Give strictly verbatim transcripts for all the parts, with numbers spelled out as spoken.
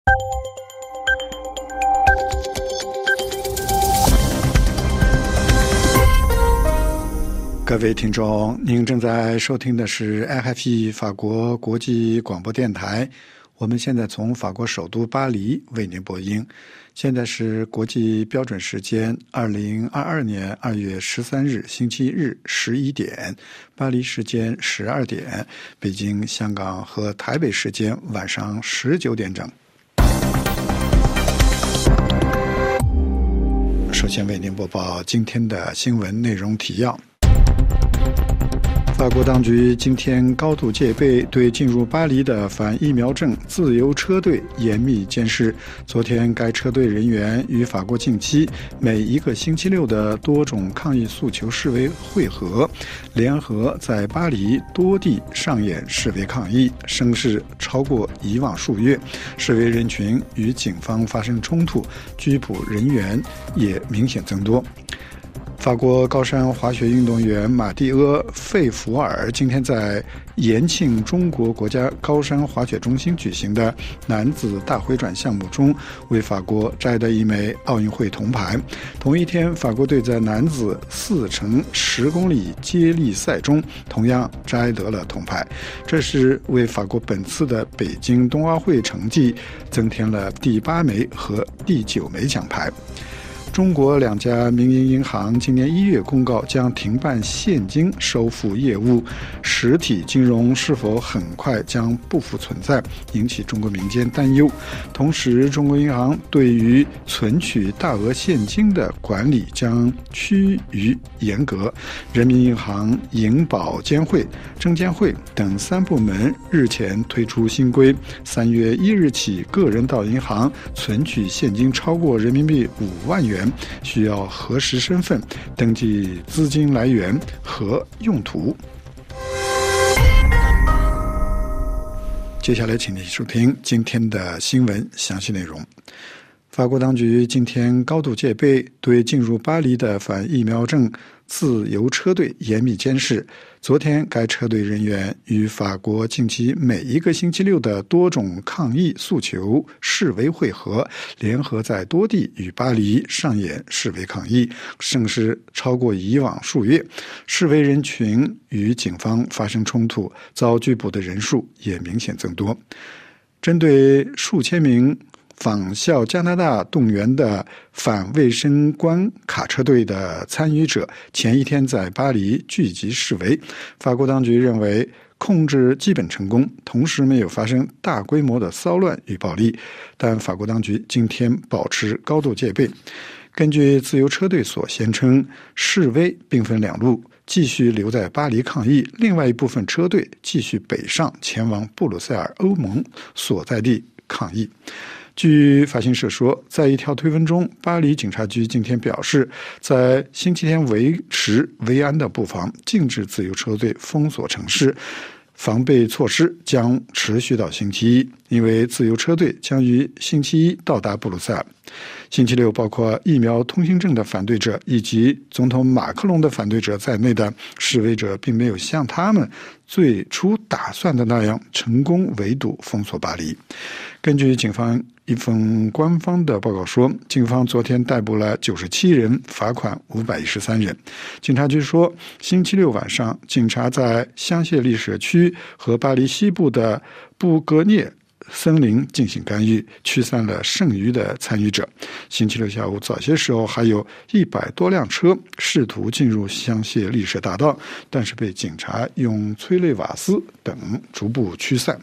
各位听众，您正在收听的是 R F I 法国国际广播电台。我们现在从法国首都巴黎为您播音。现在是国际标准时间二零二二年二月十三日星期日十一点，巴黎时间十二点，北京、香港和台北时间晚上十九点整。首先为您播报今天的新闻内容提要。法国当局今天高度戒备，对进入巴黎的反疫苗证自由车队严密监视。昨天，该车队人员与法国近期每一个星期六的多种抗议诉求示威会合，联合在巴黎多地上演示威抗议，声势超过以往数月。示威人群与警方发生冲突，拘捕人员也明显增多。法国高山滑雪运动员马蒂厄·费福尔今天在延庆中国国家高山滑雪中心举行的男子大回转项目中，为法国摘得一枚奥运会铜牌。同一天，法国队在男子四乘十公里接力赛中同样摘得了铜牌，这是为法国本次的北京冬奥会成绩增添了第八枚和第九枚奖牌。中国两家民营银行今年一月公告将停办现金收付业务，实体金融是否很快将不复存在，引起中国民间担忧。同时，中国银行对于存取大额现金的管理将趋于严格。人民银行、银保监会、证监会等三部门日前推出新规，三月一日起，个人到银行存取现金超过人民币五万元，需要核实身份、登记资金来源和用途。接下来请您收听今天的新闻详细内容。法国当局今天高度戒备，对进入巴黎的反疫苗证自由车队严密监视。昨天，该车队人员与法国近期每一个星期六的多种抗议诉求示威会合，联合在多地与巴黎上演示威抗议，声势超过以往数月。示威人群与警方发生冲突，遭拘捕的人数也明显增多。针对数千名仿效加拿大动员的反卫生官卡车队的参与者前一天在巴黎聚集示威，法国当局认为控制基本成功，同时没有发生大规模的骚乱与暴力，但法国当局今天保持高度戒备。根据自由车队所宣称，示威兵分两路，继续留在巴黎抗议，另外一部分车队继续北上前往布鲁塞尔欧盟所在地抗议。据法新社说，在一条推文中，巴黎警察局今天表示，在星期天维持维安的布防，禁止自由车队封锁城市，防备措施将持续到星期一，因为自由车队将于星期一到达布鲁塞尔。星期六，包括疫苗通行证的反对者以及总统马克龙的反对者在内的示威者，并没有像他们最初打算的那样成功围堵封锁巴黎。根据警方一份官方的报告说，警方昨天逮捕了九十七人，罚款五百一十三人。警察局说，星期六晚上，警察在香榭丽舍区和巴黎西部的布格涅森林进行干预，驱散了剩余的参与者。星期六下午早些时候，还有一百多辆车试图进入香榭丽舍大道，但是被警察用催泪瓦斯等逐步驱散。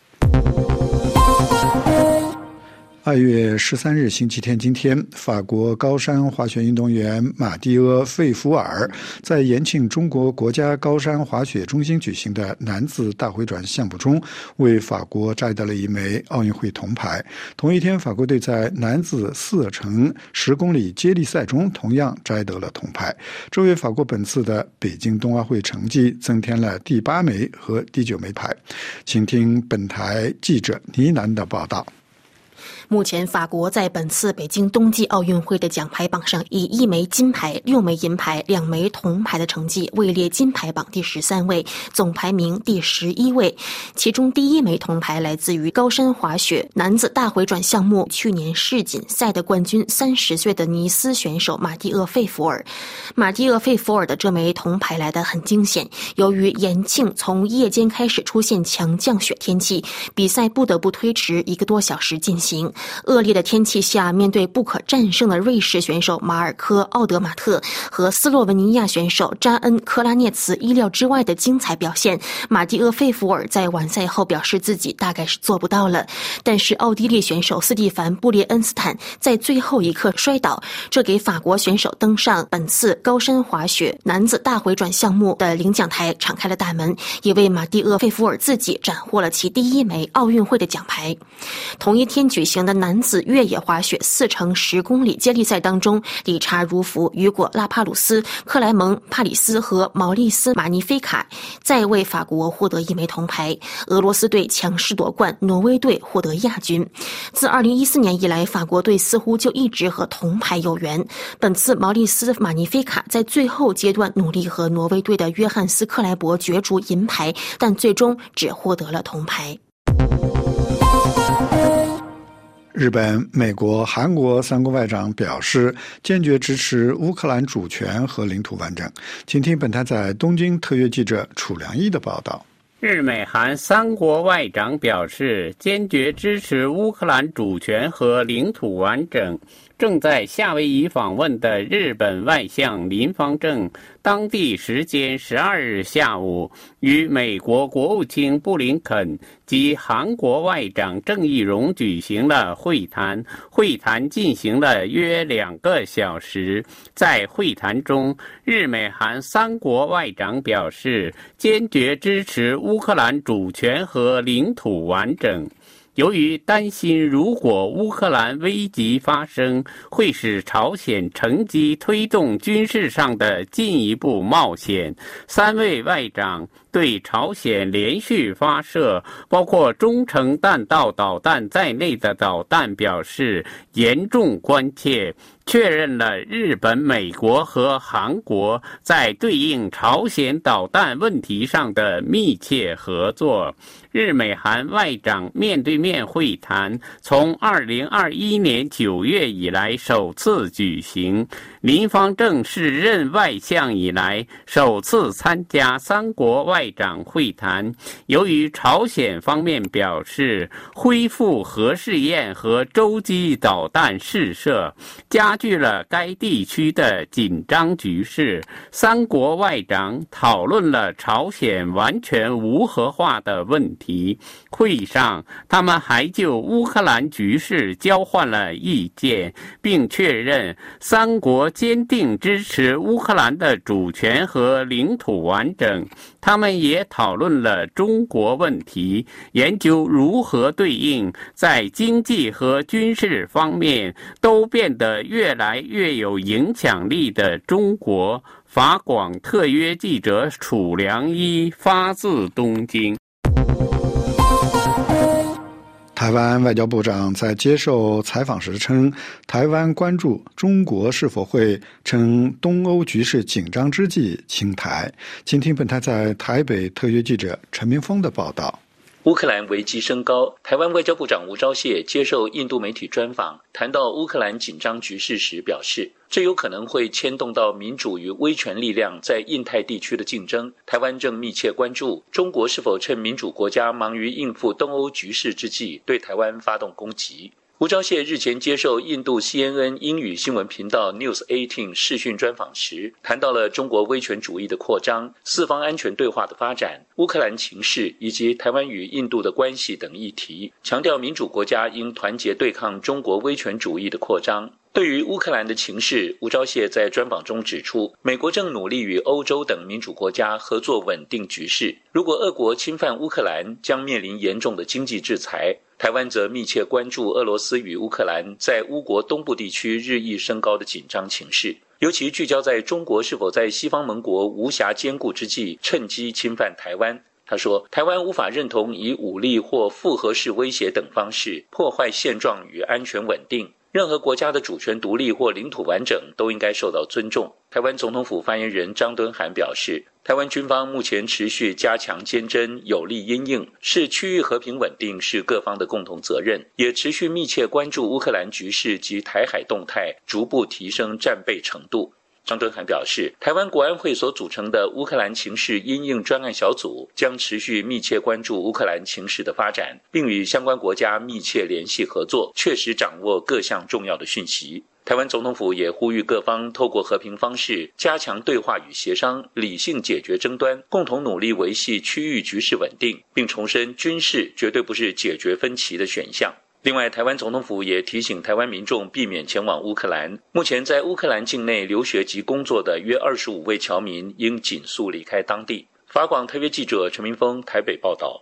二月十三日星期天，今天，法国高山滑雪运动员马蒂厄·费福尔在延庆中国国家高山滑雪中心举行的男子大回转项目中，为法国摘得了一枚奥运会铜牌。同一天，法国队在男子四乘十公里接力赛中同样摘得了铜牌，这为法国本次的北京冬奥会成绩增添了第八枚和第九枚牌。请听本台记者倪楠的报道。 目前法国在本次北京冬季奥运会的奖牌榜上，以一枚金牌、六枚银牌、两枚铜牌的成绩位列金牌榜第十三位，总排名第十一位。其中第一枚铜牌来自于高山滑雪男子大回转项目去年世锦赛的冠军三十岁的尼斯选手马蒂厄·费弗尔。马蒂厄·费弗尔的这枚铜牌来得很惊险，由于延庆从夜间开始出现强降雪天气，比赛不得不推迟一个多小时进行。恶劣的天气下，面对不可战胜的瑞士选手马尔科·奥德马特和斯洛文尼亚选手扎恩·克拉涅茨意料之外的精彩表现，马蒂厄·费弗尔在完赛后表示自己大概是做不到了。但是奥地利选手斯蒂凡·布列恩斯坦在最后一刻摔倒，这给法国选手登上本次高山滑雪男子大回转项目的领奖台敞开了大门，也为马蒂厄·费弗尔自己斩获了其第一枚奥运会的奖牌。同一天举行的男子越野滑雪四乘十公里接力赛当中，理查·茹弗、雨果·拉帕鲁斯、克莱蒙·帕里斯和毛利斯·马尼菲卡再为法国获得一枚铜牌。俄罗斯队强势夺冠，挪威队获得亚军。自二零一四年以来，法国队似乎就一直和铜牌有缘。本次毛利斯·马尼菲卡在最后阶段努力和挪威队的约翰斯·克莱伯角逐银牌，但最终只获得了铜牌。 日本、美国、韩国三国外长表示坚决支持乌克兰主权和领土完整。请听本台在东京特约记者楚良一的报道。 日美韩三国外长表示坚决支持乌克兰主权和领土完整。正在夏威夷访问的日本外相林芳正，当地时间十二日下午与美国国务卿布林肯及韩国外长郑义溶举行了会谈，会谈进行了约两个小时。在会谈中，日美韩三国外长表示坚决支持乌克兰主权和领土完整。由于担心如果乌克兰危机发生，会使朝鲜乘机推动军事上的进一步冒险，三位外长对朝鲜连续发射包括中程弹道导弹在内的导弹表示严重关切，确认了日本、美国和韩国在对应朝鲜导弹问题上的密切合作。日美韩外长面对面会谈从二零二一年九月以来首次举行，林芳正是任外相以来首次参加三国外长会谈。由于朝鲜方面表示恢复核试验和洲际导弹试射，加剧了该地区的紧张局势，三国外长讨论了朝鲜完全无核化的问题。会议上，他们还就乌克兰局势交换了意见，并确认三国坚定支持乌克兰的主权和领土完整。他们也讨论了中国问题，研究如何对应在经济和军事方面都变得越来越有影响力的中国。法广特约记者楚良一发自东京。 台湾外交部长在接受采访时称，台湾关注中国是否会趁东欧局势紧张之际侵台。请听本台在台北特约记者陈明峰的报道。 乌克兰危机升高，台湾外交部长吴钊燮接受印度媒体专访，谈到乌克兰紧张局势时表示，这有可能会牵动到民主与威权力量在印太地区的竞争。台湾正密切关注中国是否趁民主国家忙于应付东欧局势之际，对台湾发动攻击。吴钊燮日前接受印度 C N N 英语新闻频道 News 十八 视讯专访时，谈到了中国威权主义的扩张、四方安全对话的发展、乌克兰情势以及台湾与印度的关系等议题，强调民主国家应团结对抗中国威权主义的扩张。对于乌克兰的情势，吴钊燮在专访中指出，美国正努力与欧洲等民主国家合作稳定局势，如果俄国侵犯乌克兰，将面临严重的经济制裁。台湾则密切关注俄罗斯与乌克兰在乌国东部地区日益升高的紧张情势，尤其聚焦在中国是否在西方盟国无暇兼顾之际趁机侵犯台湾。 他说，台湾无法认同以武力或复合式威胁等方式破坏现状与安全稳定。任何国家的主权独立或领土完整都应该受到尊重。台湾总统府发言人张敦涵表示，台湾军方目前持续加强坚贞，有力因应，是区域和平稳定是各方的共同责任，也持续密切关注乌克兰局势及台海动态，逐步提升战备程度。张敦涵表示，台湾国安会所组成的乌克兰情势因应专案小组将持续密切关注乌克兰情势的发展，并与相关国家密切联系合作，确实掌握各项重要的讯息。台湾总统府也呼吁各方透过和平方式加强对话与协商，理性解决争端，共同努力维系区域局势稳定，并重申军事绝对不是解决分歧的选项。另外，台湾总统府也提醒台湾民众避免前往乌克兰。目前在乌克兰境内留学及工作的约二十五位侨民应尽速离开当地。法广特约记者陈明峰台北报道。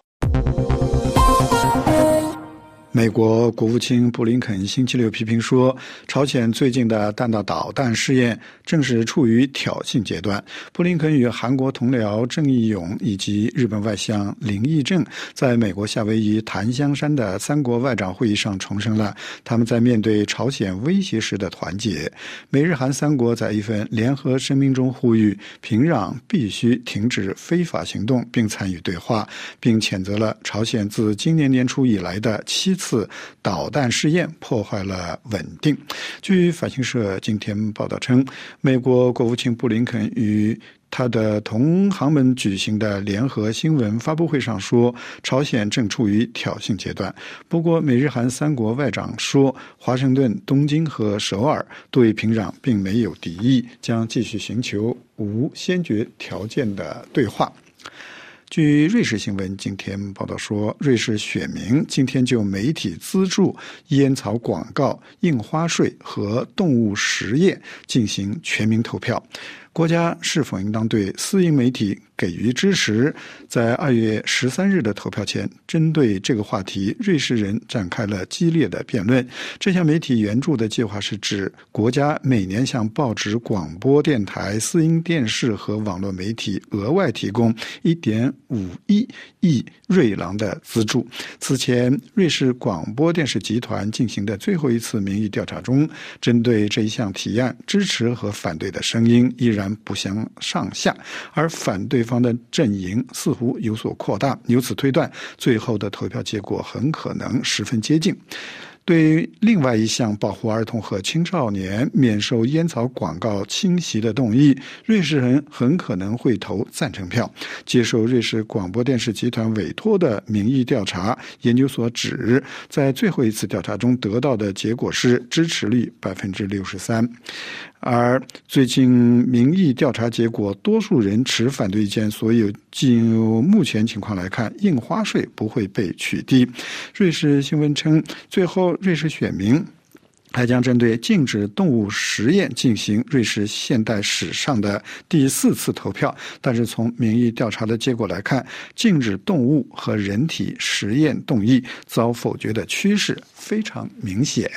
美国国务卿布林肯星期六批评说，朝鲜最近的弹道导弹试验正是处于挑衅阶段。布林肯与韩国同僚郑义勇以及日本外相林义正在美国夏威夷檀香山的三国外长会议上重申了他们在面对朝鲜威胁时的团结。美日韩三国在一份联合声明中呼吁平壤必须停止非法行动并参与对话，并谴责了朝鲜自今年年初以来的七次次导弹试验破坏了稳定。据法新社今天报道称，美国国务卿布林肯与他的同行们举行的联合新闻发布会上说，朝鲜正处于挑衅阶段。不过，美日韩三国外长说，华盛顿、东京和首尔对平壤并没有敌意，将继续寻求无先决条件的对话。据瑞士新闻今天报道说，瑞士选民今天就媒体资助、烟草广告、印花税和动物实验进行全民投票。国家是否应当对私营媒体给予支持？在二月十三日的投票前，针对这个话题，瑞士人展开了激烈的辩论。这项媒体援助的计划是指国家每年向报纸、广播电台、私营电视和网络媒体额外提供 一点五一亿瑞郎的资助。此前，瑞士广播电视集团进行的最后一次民意调查中，针对这一项提案，支持和反对的声音依然不相上下，而反对方的阵营似乎有所扩大，由此推断，最后的投票结果很可能十分接近。对于另外一项保护儿童和青少年免受烟草广告侵袭的动议，瑞士人很可能会投赞成票。接受瑞士广播电视集团委托的民意调查研究所指，在最后一次调查中得到的结果是支持率 百分之六十三。而最近民意调查结果，多数人持反对意见，所以就目前情况来看，印花税不会被取缔。瑞士新闻称，最后瑞士选民还将针对禁止动物实验进行瑞士现代史上的第四次投票，但是从民意调查的结果来看，禁止动物和人体实验动议遭否决的趋势非常明显。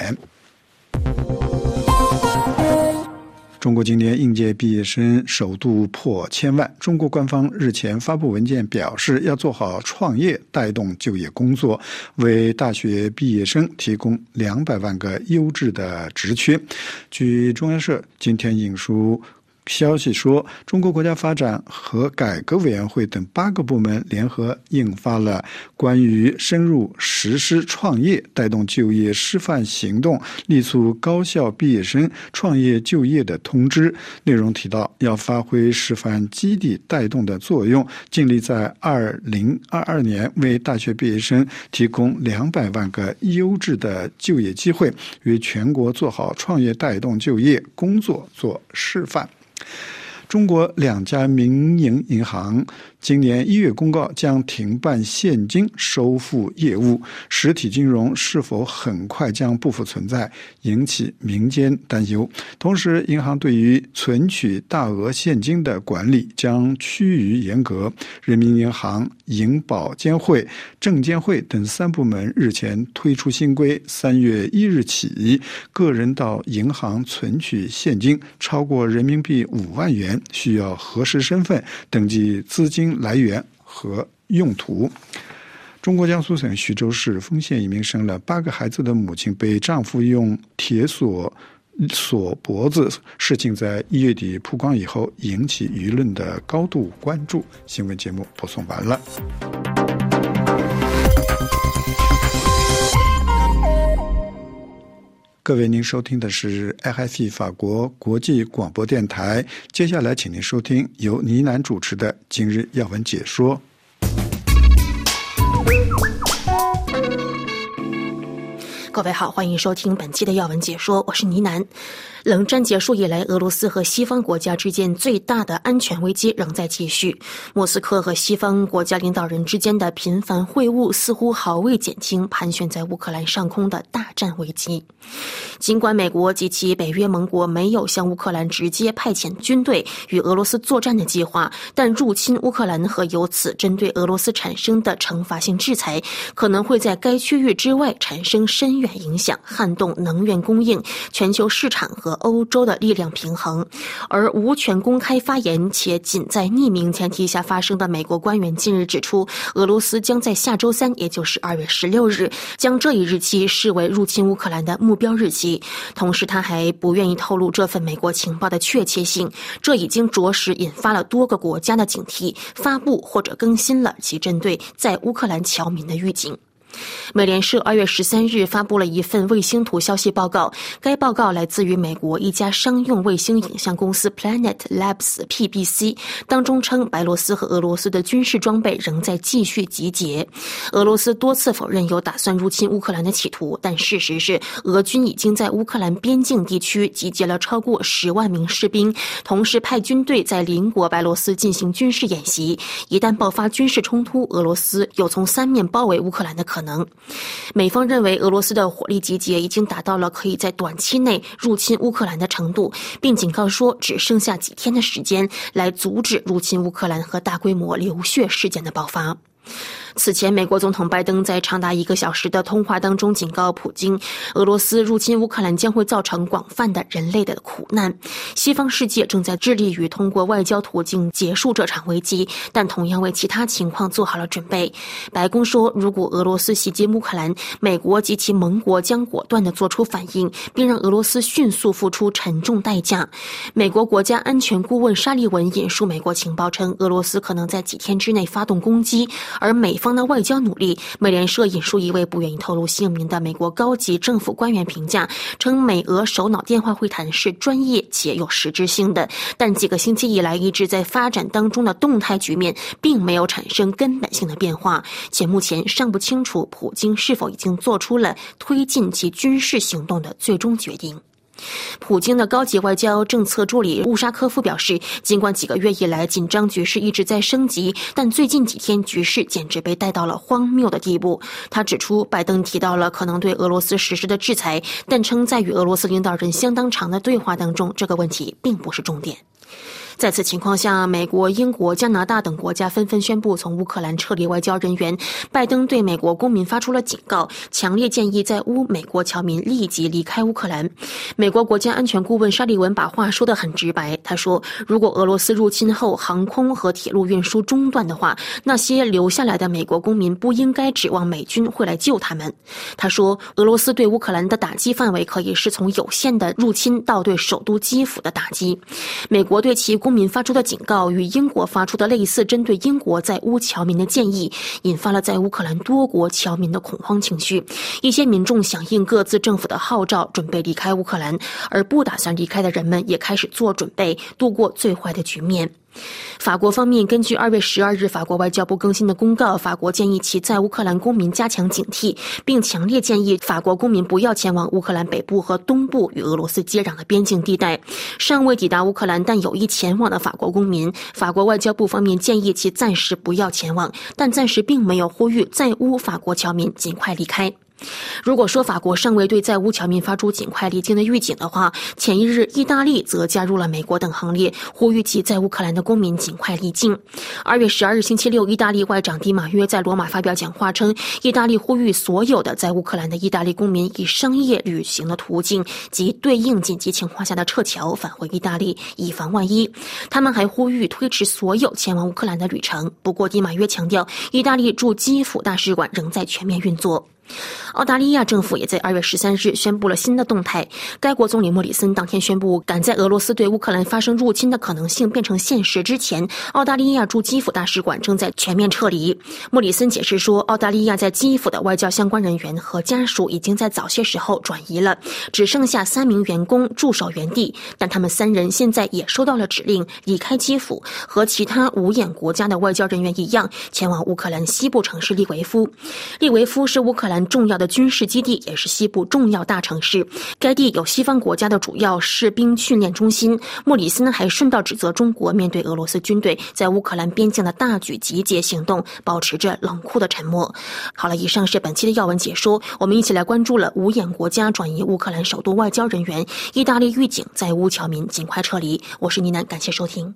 中国今年应届毕业生首度破千万。中国官方日前发布文件表示，要做好创业带动就业工作，为大学毕业生提供两百万个优质的职缺。据中央社今天引述消息说，中国国家发展和改革委员会等八个部门联合印发了关于深入实施创业带动就业示范行动，力促高校毕业生创业就业的通知。内容提到，要发挥示范基地带动的作用，尽力在二零二二年为大学毕业生提供两百万个优质的就业机会，为全国做好创业带动就业工作做示范。中国两家民营银行今年一月公告将停办现金收付业务，实体金融是否很快将不复存在，引起民间担忧。同时，银行对于存取大额现金的管理将趋于严格。人民银行、银保监会、证监会等三部门日前推出新规，三月一日起，个人到银行存取现金超过人民币五万元，需要核实身份、登记资金来源和用途。中国江苏省徐州市丰县一名生了八个孩子的母亲被丈夫用铁锁锁脖子事情在一月底曝光以后，引起舆论的高度关注。新闻节目播送完了。各位，您收听的是 R F I 法国国际广播电台，接下来请您收听由倪楠主持的今日要闻解说。 各位好，欢迎收听本期的要闻解说，我是倪楠。冷战结束以来，俄罗斯和西方国家之间最大的安全危机仍在继续。莫斯科和西方国家领导人之间的频繁会晤似乎毫未减轻盘旋在乌克兰上空的大战危机。尽管美国及其北约盟国没有向乌克兰直接派遣军队与俄罗斯作战的计划，但入侵乌克兰和由此针对俄罗斯产生的惩罚性制裁可能会在该区域之外产生深远影响，撼动能源供应、全球市场和欧洲的力量平衡。而无权公开发言且仅在匿名前提下发声的美国官员近日指出，俄罗斯将在下周三，也就是二月十六日，将这一日期视为入侵乌克兰的目标日期。同时他还不愿意透露这份美国情报的确切性，这已经着实引发了多个国家的警惕，发布或者更新了其针对在乌克兰侨民的预警。美联社二月十三日发布了一份卫星图消息报告，该报告来自于美国一家商用卫星影像公司 Planet Labs P B C， 当中称白罗斯和俄罗斯的军事装备仍在继续集结。俄罗斯多次否认有打算入侵乌克兰的企图，但事实是俄军已经在乌克兰边境地区集结了超过十万名士兵，同时派军队在邻国白罗斯进行军事演习。一旦爆发军事冲突，俄罗斯有从三面包围乌克兰的可能。美方认为俄罗斯的火力集结已经达到了可以在短期内入侵乌克兰的程度，并警告说只剩下几天的时间来阻止入侵乌克兰和大规模流血事件的爆发。此前，美国总统拜登在长达一个小时的通话当中警告普京，俄罗斯入侵乌克兰将会造成广泛的人类的苦难。西方世界正在致力于通过外交途径结束这场危机，但同样为其他情况做好了准备。白宫说，如果俄罗斯袭击乌克兰，美国及其盟国将果断地做出反应，并让俄罗斯迅速付出沉重代价。美国国家安全顾问沙利文引述美国情报称，俄罗斯可能在几天之内发动攻击，而美方的外交努力，美联社引述一位不愿意透露姓名的美国高级政府官员评价称，美俄首脑电话会谈是专业且有实质性的，但几个星期以来一直在发展当中的动态局面并没有产生根本性的变化，且目前尚不清楚普京是否已经做出了推进其军事行动的最终决定。普京的高级外交政策助理乌沙科夫表示，尽管几个月以来紧张局势一直在升级，但最近几天局势简直被带到了荒谬的地步。他指出，拜登提到了可能对俄罗斯实施的制裁，但称在与俄罗斯领导人相当长的对话当中，这个问题并不是重点。在此情况下，美国、英国、加拿大等国家纷纷宣布从乌克兰撤离外交人员。拜登对美国公民发出了警告，强烈建议在乌美国侨民立即离开乌克兰。美国国家安全顾问沙利文把话说得很直白，他说，如果俄罗斯入侵后航空和铁路运输中断的话，那些留下来的美国公民不应该指望美军会来救他们。他说，俄罗斯对乌克兰的打击范围可以是从有限的入侵到对首都基辅的打击。美国对其公民发出的警告与英国发出的类似针对英国在乌侨民的建议，引发了在乌克兰多国侨民的恐慌情绪。一些民众响应各自政府的号召，准备离开乌克兰，而不打算离开的人们也开始做准备，度过最坏的局面。法国方面根据二月十二日法国外交部更新的公告，法国建议其在乌克兰公民加强警惕，并强烈建议法国公民不要前往乌克兰北部和东部与俄罗斯接壤的边境地带。尚未抵达乌克兰但有意前往的法国公民，法国外交部方面建议其暂时不要前往，但暂时并没有呼吁在乌法国侨民尽快离开。 如果说法国尚未对在乌侨民发出尽快离境的预警的话，前一日意大利则加入了美国等行列，呼吁其在乌克兰的公民尽快离境。二月十二日星期六，意大利外长迪马约在罗马发表讲话称，意大利呼吁所有的在乌克兰的意大利公民以商业旅行的途径及对应紧急情况下的撤侨返回意大利，以防万一。他们还呼吁推迟所有前往乌克兰的旅程。不过迪马约强调，意大利驻基辅大使馆仍在全面运作。澳大利亚政府也在二月十三日宣布了新的动态，该国总理莫里森当天宣布，赶在俄罗斯对乌克兰发生入侵的可能性变成现实之前，澳大利亚驻基辅大使馆正在全面撤离。莫里森解释说，澳大利亚在基辅的外交相关人员和家属已经在早些时候转移了，只剩下三名员工驻守原地，但他们三人现在也收到了指令离开基辅，和其他五眼国家的外交人员一样，前往乌克兰西部城市利维夫。利维夫是乌克兰重要的军事基地，也是西部重要大城市。该地有西方国家的主要士兵训练中心。莫里森还顺道指责中国面对俄罗斯军队在乌克兰边境的大举集结行动，保持着冷酷的沉默。好了，以上是本期的要闻解说，我们一起来关注了五眼国家转移乌克兰首都外交人员，意大利预警在乌侨民尽快撤离。我是倪楠，感谢收听。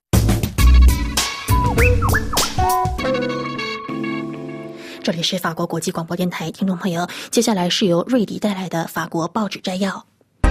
这里是法国国际广播电台，听众朋友，接下来是由瑞迪带来的法国报纸摘要。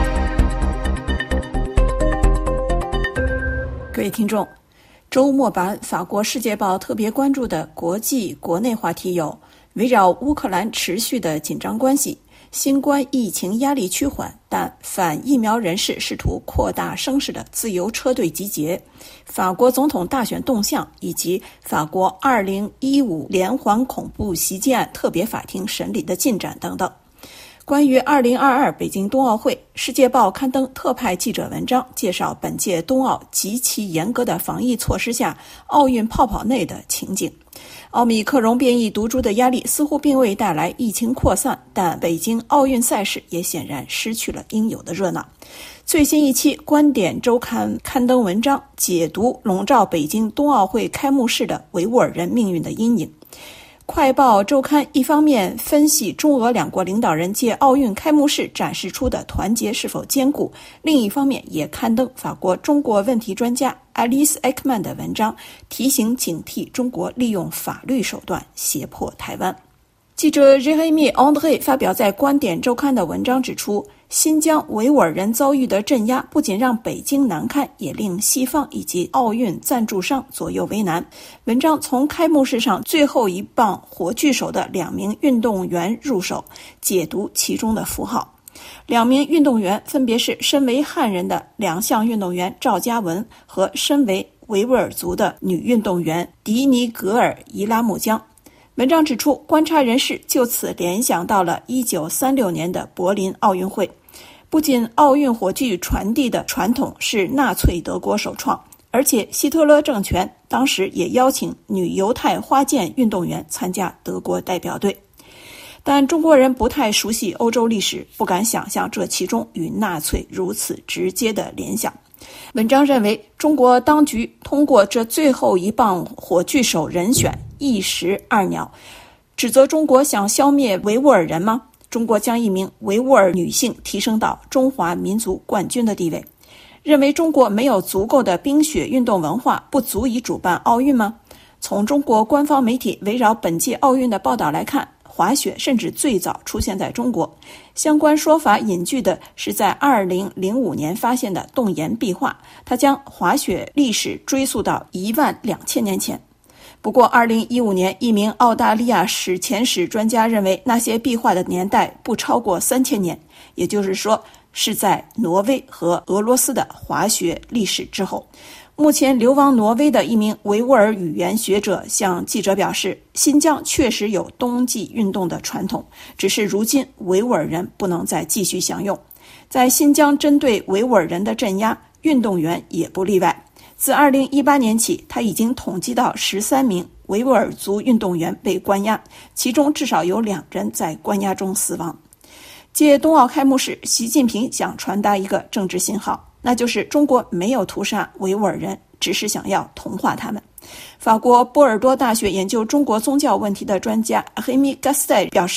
各位听众，周末版法国世界报特别关注的国际国内话题有：围绕乌克兰持续的紧张关系，新冠疫情压力趋缓，但反疫苗人士试图扩大声势的自由车队集结，法国总统大选动向，以及法国二零一五连环恐怖袭击案特别法庭审理的进展等等。关于二零二二北京冬奥会，世界报刊登特派记者文章，介绍本届冬奥极其严格的防疫措施下奥运泡泡内的情景。奥密克戎变异毒株的压力似乎并未带来疫情扩散，但北京奥运赛事也显然失去了应有的热闹。最新一期观点周刊刊登文章，解读笼罩北京冬奥会开幕式的维吾尔人命运的阴影。快报周刊一方面分析中俄两国领导人借奥运开幕式展示出的团结是否坚固，另一方面也刊登法国中国问题专家 Alice Ekman 的文章，提醒警惕中国利用法律手段胁迫台湾。记者 Jérémy André 发表在观点周刊的文章指出，新疆维吾尔人遭遇的镇压不仅让北京难看，也令西方以及奥运赞助商左右为难。文章从开幕式上最后一棒火炬手的两名运动员入手，解读其中的符号。两名运动员分别是身为汉人的两项运动员赵嘉文和身为维吾尔族的女运动员迪尼格尔伊拉木江。文章指出，观察人士就此联想到了一九三六年的柏林奥运会。不仅奥运火炬传递的传统是纳粹德国首创，而且希特勒政权当时也邀请女犹太花剑运动员参加德国代表队。但中国人不太熟悉欧洲历史，不敢想象这其中与纳粹如此直接的联想。文章认为，中国当局通过这最后一棒火炬手人选一石二鸟，指责中国想消灭维吾尔人吗？中国将一名维吾尔女性提升到中华民族冠军的地位，认为中国没有足够的冰雪运动文化，不足以主办奥运吗？从中国官方媒体围绕本届奥运的报道来看，滑雪甚至最早出现在中国，相关说法引据的是在二零零五年发现的洞岩壁画，它将滑雪历史追溯到一万两千年前。不过二零一五年，一名澳大利亚史前史专家认为，那些壁画的年代不超过三千年，也就是说是在挪威和俄罗斯的滑雪历史之后。目前流亡挪威的一名维吾尔语言学者向记者表示，新疆确实有冬季运动的传统，只是如今维吾尔人不能再继续享用。在新疆针对维吾尔人的镇压，运动员也不例外。自二零一八年起，他已经统计到十三名维吾尔族运动员被关押，其中至少有两人在关押中死亡。借冬奥开幕式，习近平想传达一个政治信号，那就是中国没有屠杀维吾尔人，只是想要同化他们。法国波尔多大学研究中国宗教问题的专家黑米·加斯代表示，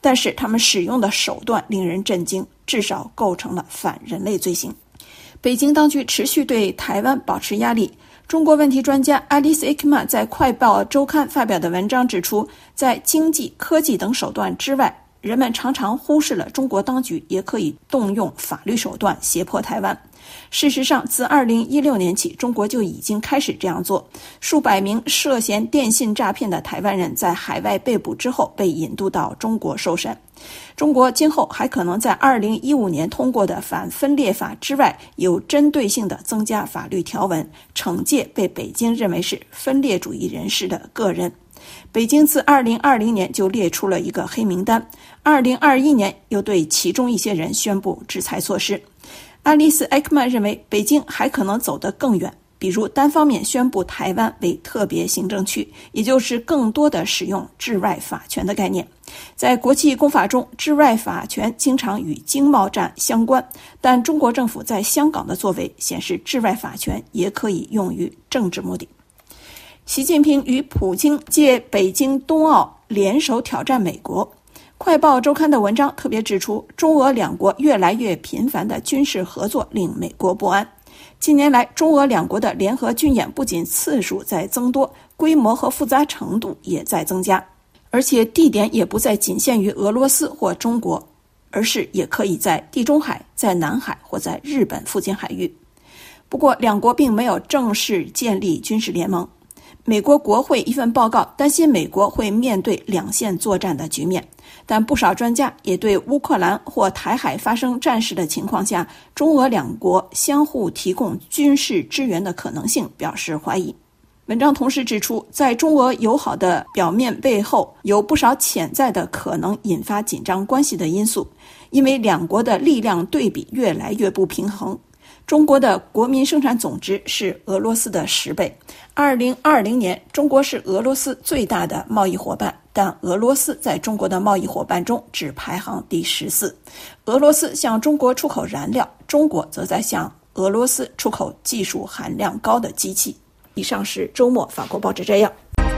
但是他们使用的手段令人震惊，至少构成了反人类罪行。北京当局持续对台湾保持压力。中国问题专家爱丽丝·埃克曼在《快报周刊》发表的文章指出，在经济、科技等手段之外，人们常常忽视了中国当局也可以动用法律手段胁迫台湾。事实上，自二零一六年起，中国就已经开始这样做。数百名涉嫌电信诈骗的台湾人在海外被捕之后被引渡到中国受审。中国今后还可能在二零一五年通过的反分裂法之外，有针对性地增加法律条文，惩戒被北京认为是分裂主义人士的个人。北京自二零二零年就列出了一个黑名单，二零二一年又对其中一些人宣布制裁措施。爱丽丝·埃克曼认为，北京还可能走得更远，比如单方面宣布台湾为特别行政区，也就是更多的使用治外法权的概念。在国际公法中，治外法权经常与经贸战相关，但中国政府在香港的作为显示，治外法权也可以用于政治目的。习近平与普京借北京冬奥联手挑战美国。快报周刊的文章特别指出，中俄两国越来越频繁的军事合作令美国不安。近年来，中俄两国的联合军演不仅次数在增多，规模和复杂程度也在增加，而且地点也不再仅限于俄罗斯或中国，而是也可以在地中海、在南海或在日本附近海域。不过，两国并没有正式建立军事联盟。美国国会一份报告担心美国会面对两线作战的局面，但不少专家也对乌克兰或台海发生战事的情况下，中俄两国相互提供军事支援的可能性表示怀疑。文章同时指出，在中俄友好的表面背后，有不少潜在的可能引发紧张关系的因素，因为两国的力量对比越来越不平衡。中国的国民生产总值是俄罗斯的十倍。二零二零年，中国是俄罗斯最大的贸易伙伴，但俄罗斯在中国的贸易伙伴中只排行第十四。俄罗斯向中国出口燃料，中国则在向俄罗斯出口技术含量高的机器。以上是周末法国报纸摘要。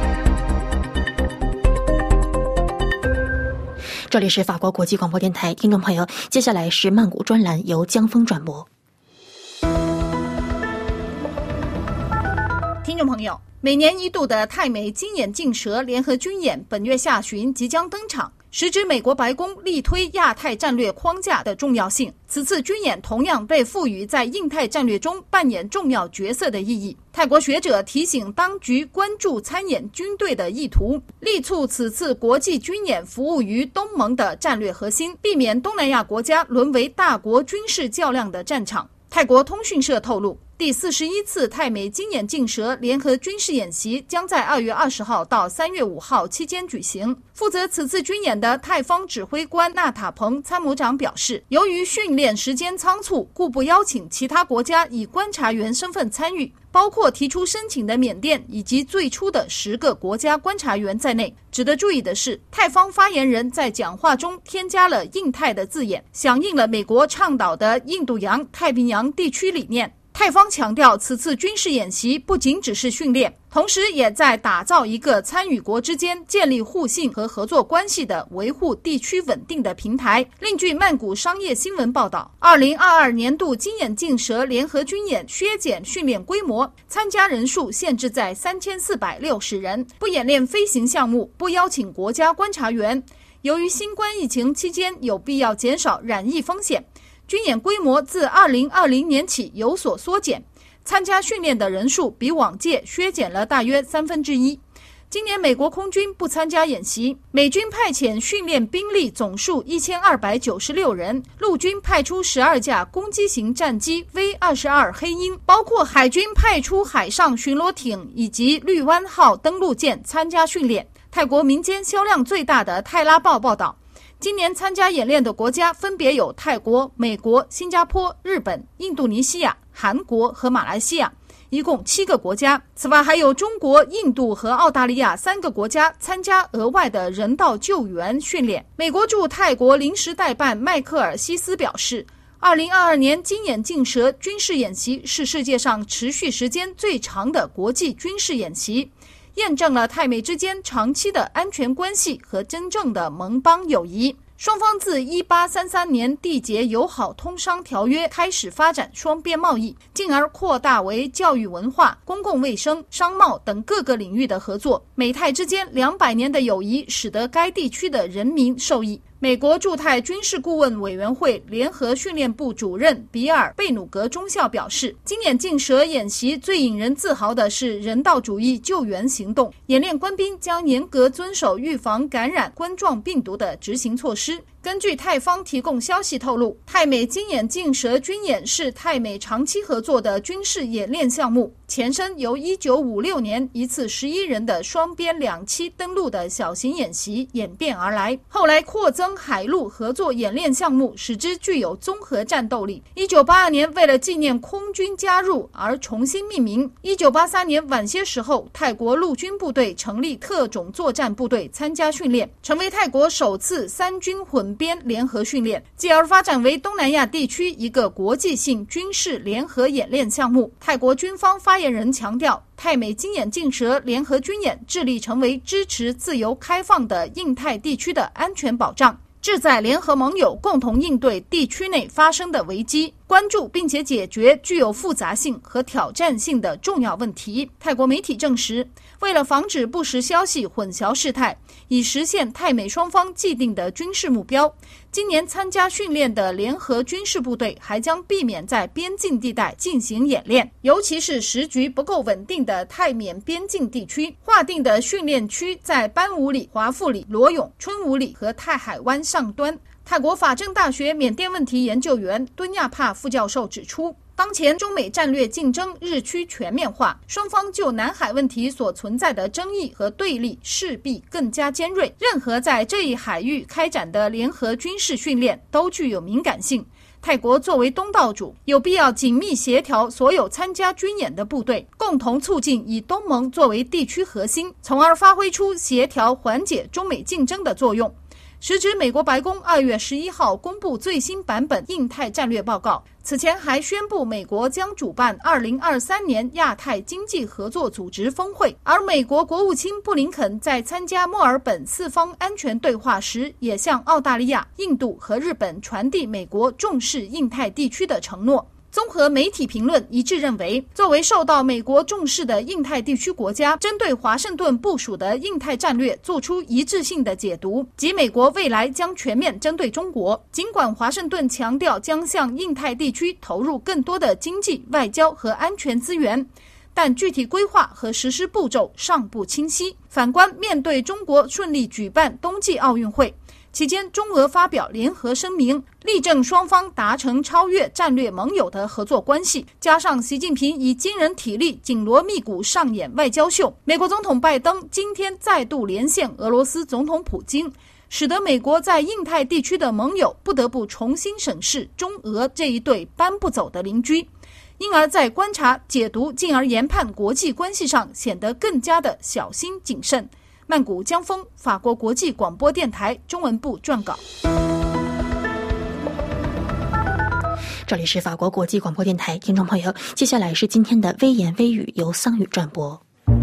这里是法国国际广播电台，听众朋友，接下来是曼谷专栏，由江峰转播。 听众朋友，每年一度的泰美金眼镜蛇联合军演本月下旬即将登场，实指美国白宫力推亚太战略框架的重要性。此次军演同样被赋予在印太战略中扮演重要角色的意义。泰国学者提醒当局关注参演军队的意图，力促此次国际军演服务于东盟的战略核心，避免东南亚国家沦为大国军事较量的战场。泰国通讯社透露，第四十一次泰美金眼镜蛇联合军事演习将在二月二十号到三月五号期间举行。负责此次军演的泰方指挥官纳塔彭参谋长表示，由于训练时间仓促，故不邀请其他国家以观察员身份参与，包括提出申请的缅甸以及最初的十个国家观察员在内。值得注意的是，泰方发言人在讲话中添加了印太的字眼，响应了美国倡导的印度洋太平洋地区理念。泰方强调，此次军事演习不仅只是训练，同时也在打造一个参与国之间建立互信和合作关系的维护地区稳定的平台。另据曼谷商业新闻报道，二零二二年度金眼镜蛇联合军演削减训练规模，参加人数限制在三千四百六十人，不演练飞行项目，不邀请国家观察员。由于新冠疫情期间有必要减少染疫风险，军演规模自二零二零年起有所缩减，参加训练的人数比往届削减了大约三分之一。今年美国空军不参加演习，美军派遣训练兵力总数一千二百九十六人，陆军派出十二架攻击型战机 V 二十二 黑鹰，包括海军派出海上巡逻艇以及绿湾号登陆舰参加训练。泰国民间销量最大的泰拉报报道，今年参加演练的国家分别有泰国、美国、新加坡、日本、印度尼西亚、韩国和马来西亚，一共七个国家。此外还有中国、印度和澳大利亚三个国家参加额外的人道救援训练。美国驻泰国临时代办迈克尔西斯表示，二零二二年金眼镜蛇军事演习是世界上持续时间最长的国际军事演习， 验证了泰美之间长期的安全关系和真正的盟邦友谊。双方自一八三三年缔结友好通商条约开始发展双边贸易，进而扩大为教育文化、公共卫生、商贸等各个领域的合作。美泰之间两百年的友谊使得该地区的人民受益。美国驻泰军事顾问委员会联合训练部主任比尔·贝努格中校表示，今年进蛇演习最引人自豪的是人道主义救援行动，演练官兵将严格遵守预防感染冠状病毒的执行措施。根据泰方提供消息透露，泰美金眼镜蛇军演是泰美长期合作的军事演练项目，前身由一九五六年一次十一人的双边两栖登陆的小型演习演变而来，后来扩增海陆合作演练项目，使之具有综合战斗力。一九八二年为了纪念空军加入而重新命名。一九八三年晚些时候，泰国陆军部队成立特种作战部队参加训练，成为泰国首次三军混边联合训练，继而发展为东南亚地区一个国际性军事联合演练项目。泰国军方发言人强调，泰美金眼镜蛇联合军演致力成为支持自由开放的印太地区的安全保障，志在联合盟友共同应对地区内发生的危机，关注并且解决具有复杂性和挑战性的重要问题。泰国媒体证实，为了防止不实消息混淆事态，以实现泰美双方既定的军事目标，今年参加训练的联合军事部队还将避免在边境地带进行演练，尤其是时局不够稳定的泰缅边境地区。划定的训练区在班武里、华富里、罗勇、春武里和泰海湾上端。泰国法政大学缅甸问题研究员敦亚帕副教授指出，当前中美战略竞争日趋全面化，双方就南海问题所存在的争议和对立势必更加尖锐。任何在这一海域开展的联合军事训练都具有敏感性。泰国作为东道主，有必要紧密协调所有参加军演的部队，共同促进以东盟作为地区核心，从而发挥出协调缓解中美竞争的作用。时值美国白宫二月十一号公布最新版本印太战略报告，此前还宣布美国将主办二零二三年亚太经济合作组织峰会，而美国国务卿布林肯在参加墨尔本四方安全对话时，也向澳大利亚、印度和日本传递美国重视印太地区的承诺。综合媒体评论一致认为，作为受到美国重视的印太地区国家，针对华盛顿部署的印太战略做出一致性的解读，即美国未来将全面针对中国。尽管华盛顿强调将向印太地区投入更多的经济、外交和安全资源，但具体规划和实施步骤尚不清晰。反观面对中国顺利举办冬季奥运会期间，中俄发表联合声明，力证双方达成超越战略盟友的合作关系。加上习近平以惊人体力紧锣密鼓上演外交秀，美国总统拜登今天再度连线俄罗斯总统普京，使得美国在印太地区的盟友不得不重新审视中俄这一对搬不走的邻居，因而在观察、解读进而研判国际关系上显得更加的小心谨慎。曼谷江峰，法国国际广播电台中文部撰稿。 这里是法国国际广播电台，听众朋友，接下来是今天的微言微语，由桑宇转播。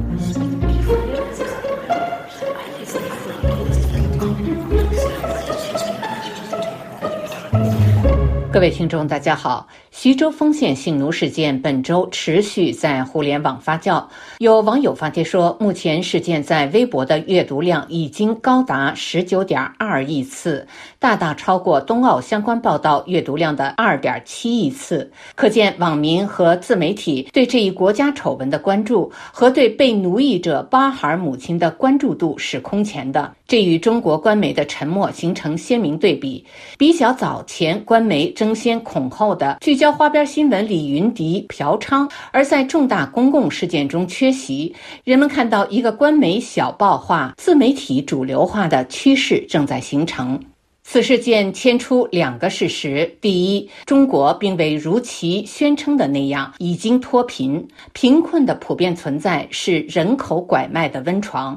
各位听众大家好，徐州丰县性奴事件本周持续在互联网发酵，有网友发帖说，目前事件在微博的阅读量已经高达 十九点二亿次，大大超过冬奥相关报道阅读量的 二点七亿次，可见网民和自媒体对这一国家丑闻的关注和对被奴役者巴哈尔母亲的关注度是空前的，这与中国官媒的沉默形成鲜明对比。比较早前官媒争先恐后的聚焦花边新闻李云迪嫖娼，而在重大公共事件中缺席，人们看到一个官媒小报化、自媒体主流化的趋势正在形成。此事件牵出两个事实：第一，中国并未如其宣称的那样已经脱贫，贫困的普遍存在是人口拐卖的温床；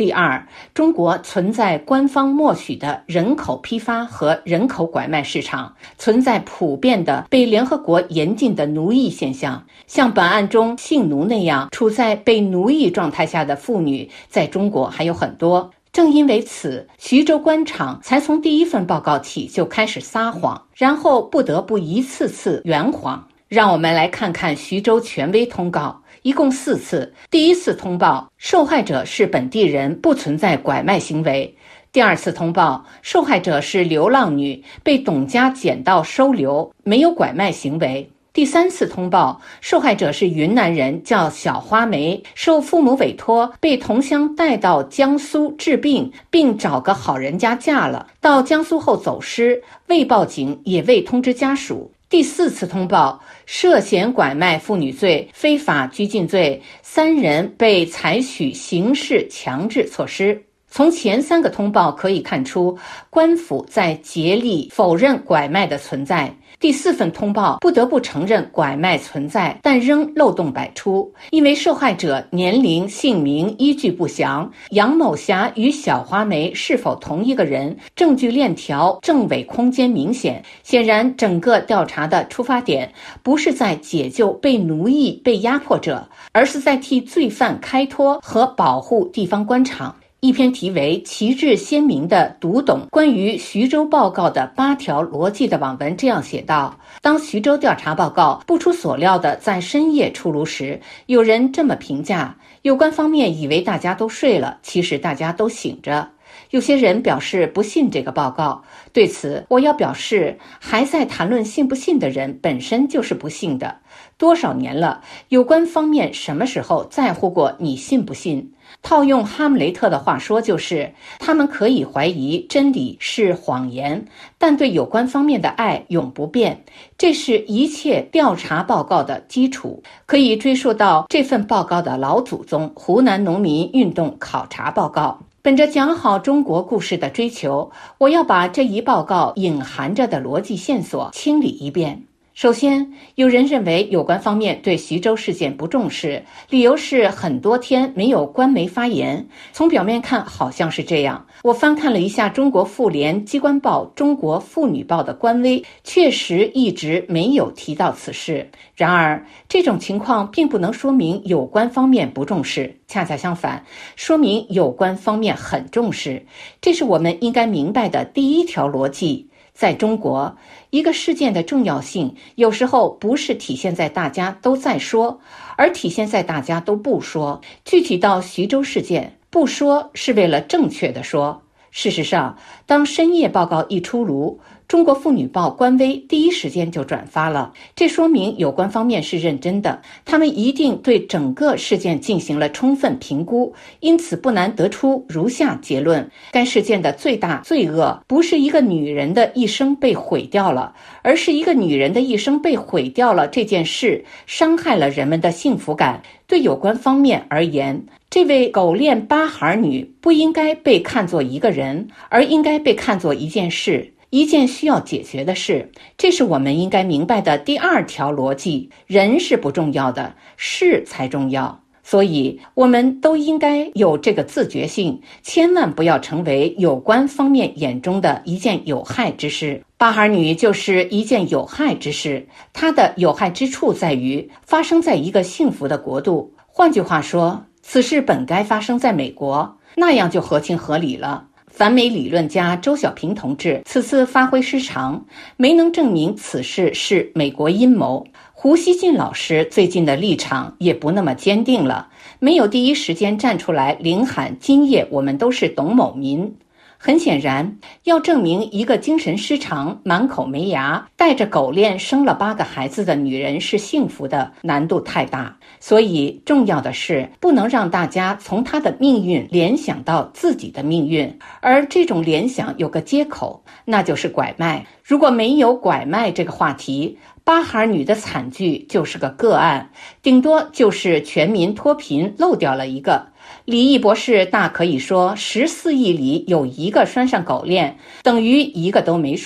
第二，中国存在官方默许的人口批发和人口拐卖市场，存在普遍的被联合国严禁的奴役现象。像本案中性奴那样处在被奴役状态下的妇女，在中国还有很多。正因为此，徐州官场才从第一份报告起就开始撒谎，然后不得不一次次圆谎。让我们来看看徐州权威通告，一共四次。第一次通报，受害者是本地人，不存在拐卖行为。第二次通报，受害者是流浪女，被董家捡到收留，没有拐卖行为。第三次通报，受害者是云南人，叫小花梅，受父母委托被同乡带到江苏治病，并找个好人家嫁了，到江苏后走失，未报警也未通知家属。第四次通报，涉嫌拐卖妇女罪、非法拘禁罪，三人被采取刑事强制措施。从前三个通报可以看出，官府在竭力否认拐卖的存在。第四份通报不得不承认拐卖存在，但仍漏洞百出，因为受害者年龄、姓名依据不详，杨某霞与小花梅是否同一个人，证据链条正伪空间明显。显然，整个调查的出发点不是在解救被奴役、被压迫者，而是在替罪犯开脱和保护地方官场。一篇题为旗帜鲜明的读懂关于徐州报告的八条逻辑的网文这样写道：当徐州调查报告不出所料的在深夜出炉时，有人这么评价，有关方面以为大家都睡了，其实大家都醒着。有些人表示不信这个报告，对此我要表示，还在谈论信不信的人本身就是不信的。多少年了，有关方面什么时候在乎过你信不信？套用哈姆雷特的话说，就是他们可以怀疑真理是谎言，但对有关方面的爱永不变。这是一切调查报告的基础，可以追溯到这份报告的老祖宗——湖南农民运动考察报告。本着讲好中国故事的追求，我要把这一报告隐含着的逻辑线索清理一遍。首先，有人认为有关方面对徐州事件不重视，理由是很多天没有官媒发言。从表面看好像是这样，我翻看了一下中国妇联机关报中国妇女报的官微，确实一直没有提到此事。然而，这种情况并不能说明有关方面不重视，恰恰相反，说明有关方面很重视。这是我们应该明白的第一条逻辑。在中国，一个事件的重要性有时候不是体现在大家都在说，而体现在大家都不说。具体到徐州事件，不说是为了正确的说。事实上，当深夜报告一出炉，中国妇女报官微第一时间就转发了，这说明有关方面是认真的，他们一定对整个事件进行了充分评估，因此不难得出如下结论：该事件的最大罪恶不是一个女人的一生被毁掉了，而是一个女人的一生被毁掉了这件事伤害了人们的幸福感。对有关方面而言，这位狗链八孩女不应该被看作一个人，而应该被看作一件事，一件需要解决的事。这是我们应该明白的第二条逻辑：人是不重要的，事才重要。所以我们都应该有这个自觉性，千万不要成为有关方面眼中的一件有害之事。八孩女就是一件有害之事，它的有害之处在于发生在一个幸福的国度。换句话说，此事本该发生在美国，那样就合情合理了。反美理论家周小平同志此次发挥失常，没能证明此事是美国阴谋。胡锡进老师最近的立场也不那么坚定了，没有第一时间站出来领喊今夜我们都是董某民。很显然，要证明一个精神失常、满口没牙、带着狗链生了八个孩子的女人是幸福的，难度太大。所以重要的是不能让大家从她的命运联想到自己的命运，而这种联想有个接口，那就是拐卖。如果没有拐卖这个话题，八孩女的惨剧就是个个案，顶多就是全民脱贫漏掉了一个。李毅博士大可以说十四亿里有一个拴上狗链，等于一个都没拴。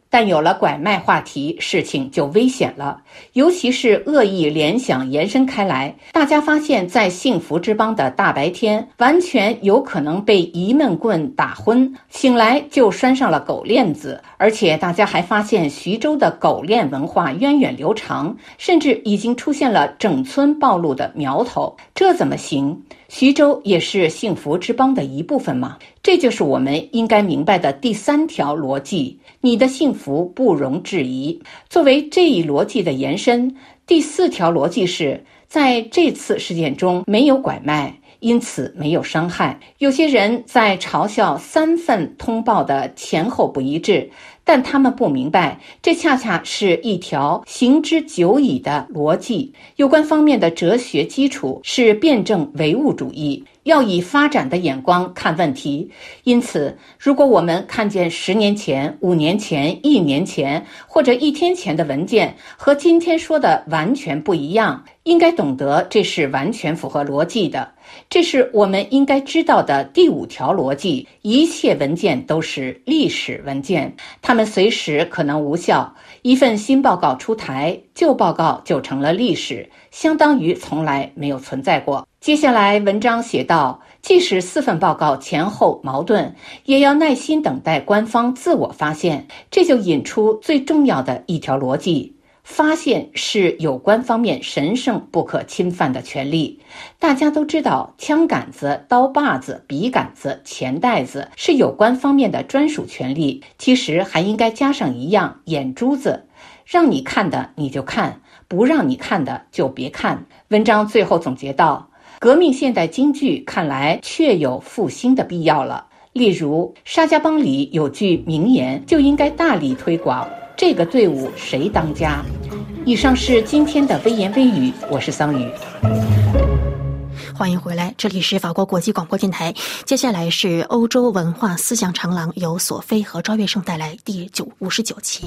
但有了拐卖话题，事情就危险了，尤其是恶意联想延伸开来，大家发现在幸福之邦的大白天，完全有可能被一闷棍打昏，醒来就拴上了狗链子，而且大家还发现徐州的狗链文化源远流长，甚至已经出现了整村暴露的苗头，这怎么行？徐州也是幸福之邦的一部分吗？这就是我们应该明白的第三条逻辑，你的幸福不容置疑。作为这一逻辑的延伸，第四条逻辑是，在这次事件中没有拐卖，因此没有伤害。有些人在嘲笑三份通报的前后不一致，但他们不明白，这恰恰是一条行之久矣的逻辑。有关方面的哲学基础是辩证唯物主义，要以发展的眼光看问题。因此，如果我们看见十年前、五年前、一年前或者一天前的文件和今天说的完全不一样，应该懂得这是完全符合逻辑的。这是我们应该知道的第五条逻辑，一切文件都是历史文件，它们随时可能无效。一份新报告出台，旧报告就成了历史，相当于从来没有存在过。接下来文章写道，即使四份报告前后矛盾，也要耐心等待官方自我发现。这就引出最重要的一条逻辑，发现是有关方面神圣不可侵犯的权利。大家都知道，枪杆子、刀把子、笔杆子、钱袋子是有关方面的专属权利，其实还应该加上一样，眼珠子，让你看的你就看，不让你看的就别看。文章最后总结道，革命现代京剧看来确有复兴的必要了。例如沙家浜里有句名言，就应该大力推广，这个队伍谁当家？以上是今天的微言微语，我是桑宇。 欢迎回来，这里是法国国际广播电台。接下来是欧洲文化思想长廊，由索菲和赵月胜带来第九五十九期。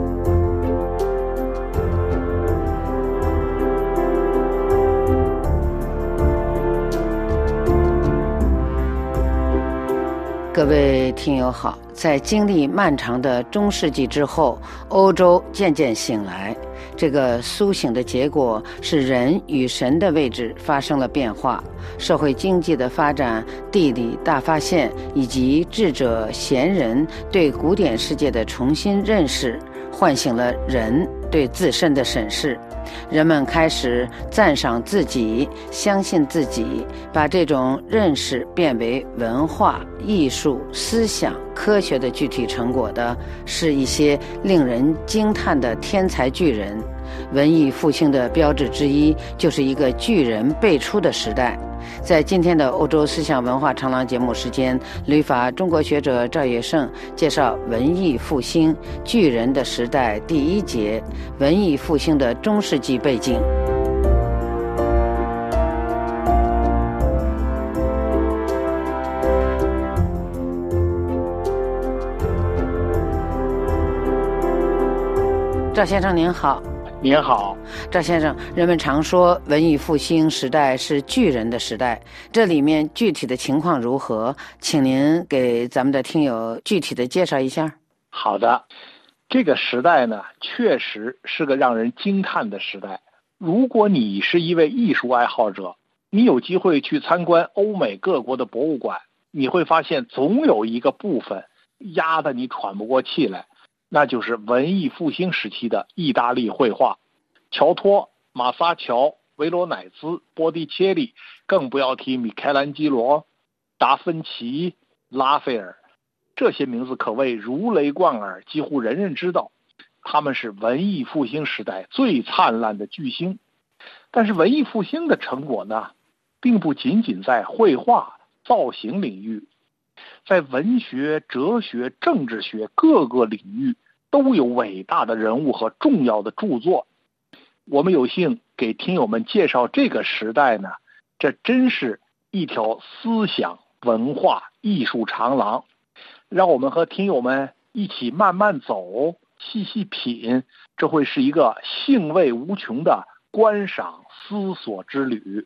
各位听友好，在经历漫长的中世纪之后，欧洲渐渐醒来。这个苏醒的结果是人与神的位置发生了变化，社会经济的发展、地理大发现以及智者贤人对古典世界的重新认识，唤醒了人对自身的审视。人们开始赞赏自己，相信自己，把这种认识变为文化、艺术、思想、科学的具体成果的，是一些令人惊叹的天才巨人。文艺复兴的标志之一，就是一个巨人辈出的时代。在今天的欧洲思想文化长廊节目时间，旅法中国学者赵业胜介绍文艺复兴巨人的时代第一节，文艺复兴的中世纪背景。赵先生您好。 您好， 赵先生，人们常说文艺复兴时代是巨人的时代，这里面具体的情况如何？请您给咱们的听友具体的介绍一下。 好的，这个时代呢，确实是个让人惊叹的时代。如果你是一位艺术爱好者，你有机会去参观欧美各国的博物馆，你会发现总有一个部分压得你喘不过气来，那就是文艺复兴时期的意大利绘画。乔托、马萨乔、维罗乃兹、波蒂切利，更不要提米开朗基罗、达芬奇、拉斐尔，这些名字可谓如雷贯耳，几乎人人知道。他们是文艺复兴时代最灿烂的巨星。但是文艺复兴的成果呢，并不仅仅在绘画、造型领域，在文学、哲学、政治学各个领域都有伟大的人物和重要的著作。我们有幸给听友们介绍这个时代呢，这真是一条思想、文化、艺术长廊，让我们和听友们一起慢慢走，细细品，这会是一个兴味无穷的观赏思索之旅。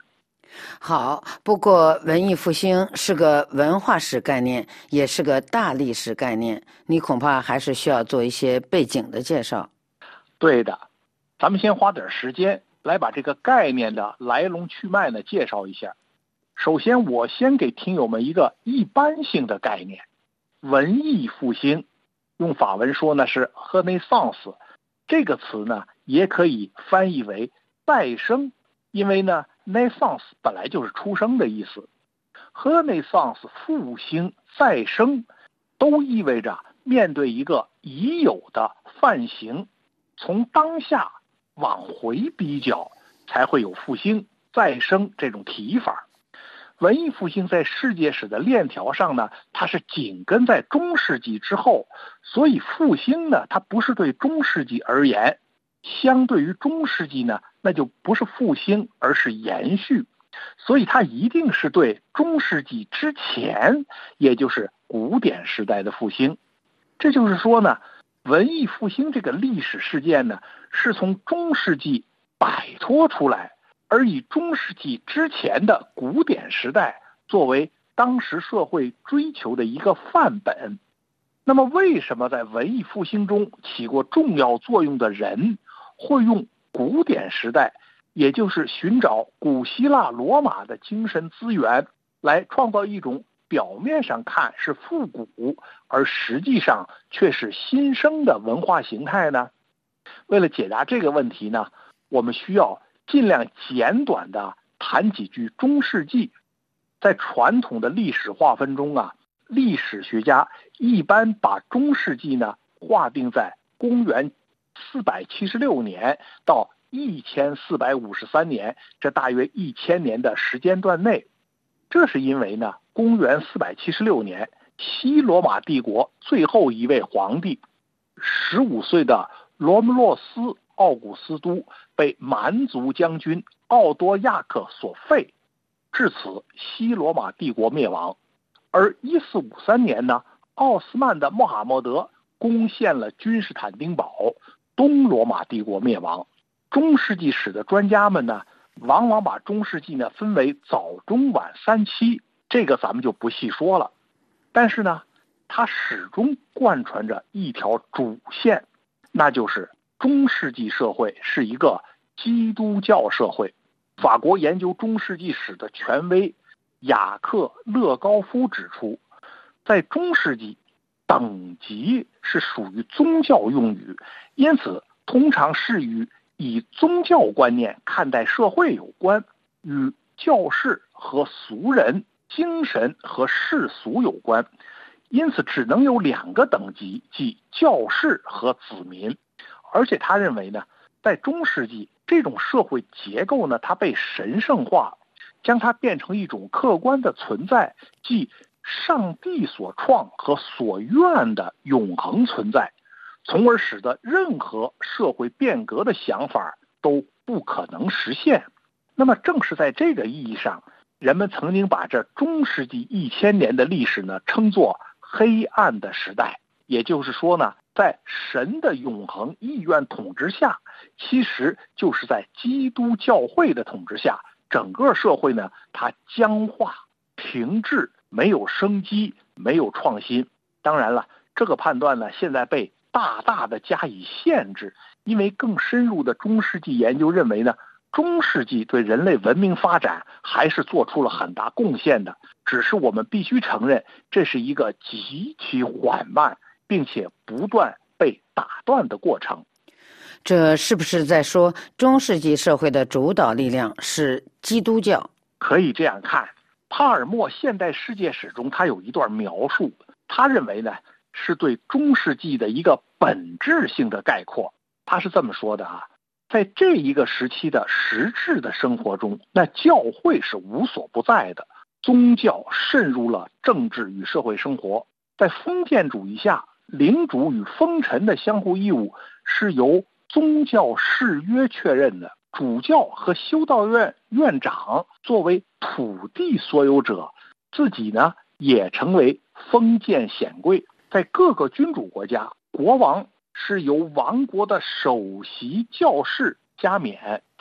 好，不过文艺复兴是个文化史概念，也是个大历史概念，你恐怕还是需要做一些背景的介绍。 对的，咱们先花点时间来把这个概念的来龙去脉呢介绍一下。首先，我先给听友们一个一般性的概念，文艺复兴，用法文说呢是 Renaissance， 这个词呢也可以翻译为再生，因为呢 naissance 本来就是出生的意思。Renaissance 复兴、再生都意味着面对一个已有的范型，从当下往回比较，才会有复兴、再生这种提法。文艺复兴在世界史的链条上呢，它是紧跟在中世纪之后，所以复兴呢，它不是对中世纪而言，相对于中世纪呢，那就不是复兴，而是延续，所以它一定是对中世纪之前，也就是古典时代的复兴。这就是说呢，文艺复兴这个历史事件呢，是从中世纪摆脱出来，而以中世纪之前的古典时代作为当时社会追求的一个范本。那么为什么在文艺复兴中起过重要作用的人会用古典时代，也就是寻找古希腊罗马的精神资源，来创造一种表面上看是复古，而实际上却是新生的文化形态呢？为了解答这个问题呢，我们需要尽量简短的谈几句中世纪。在传统的历史划分中啊，历史学家一般把中世纪呢划定在公元四百七十六年到一千四百五十三年这大约一千年的时间段内。这是因为呢，公元四百七十六年，西罗马帝国最后一位皇帝十五岁的罗姆洛斯奥古斯都被蛮族将军奥多亚克所废，至此西罗马帝国灭亡。而一四五三年呢，奥斯曼的穆罕默德攻陷了君士坦丁堡，东罗马帝国灭亡。中世纪史的专家们呢，往往把中世纪呢分为早中晚三期，这个咱们就不细说了。但是呢，它始终贯穿着一条主线，那就是中世纪社会是一个基督教社会。法国研究中世纪史的权威雅克·勒高夫指出，在中世纪，等级是属于宗教用语，因此通常是与以宗教观念看待社会有关，与教士和俗人、精神和世俗有关，因此只能有两个等级，即教士和子民。而且他认为呢，在中世纪这种社会结构呢，它被神圣化，将它变成一种客观的存在，即上帝所创和所愿的永恒存在，从而使得任何社会变革的想法都不可能实现。那么正是在这个意义上，人们曾经把这中世纪一千年的历史呢称作黑暗的时代。也就是说呢，在神的永恒意愿统治下，其实就是在基督教会的统治下，整个社会呢它僵化、停滞，没有生机，没有创新。当然了，这个判断呢现在被大大的加以限制，因为更深入的中世纪研究认为呢，中世纪对人类文明发展还是做出了很大贡献的，只是我们必须承认，这是一个极其缓慢并且不断被打断的过程。 这是不是在说中世纪社会的主导力量是基督教？ 可以这样看，帕尔默现代世界史中他有一段描述，他认为呢是对中世纪的一个本质性的概括。他是这么说的啊，在这一个时期的实质的生活中，那教会是无所不在的，宗教渗入了政治与社会生活。在封建主义下，领主与封臣的相互义务是由宗教誓约确认的，主教和修道院院长作为土地所有者，自己呢也成为封建显贵。在各个君主国家，国王是由王国的首席教士加冕，